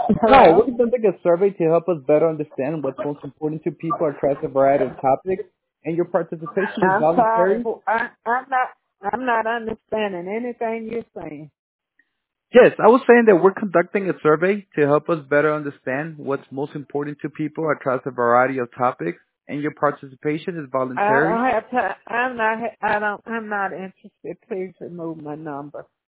Hi, we're Hello? conducting a survey to help us better understand what's most important to people across a variety of topics, and your participation is I'm sorry. voluntary. I'm not understanding anything you're saying. Yes, I was saying that we're conducting a survey to help us better understand what's most important to people across a variety of topics, and your participation is I voluntary. don't have time. I'm not interested. Please remove my number.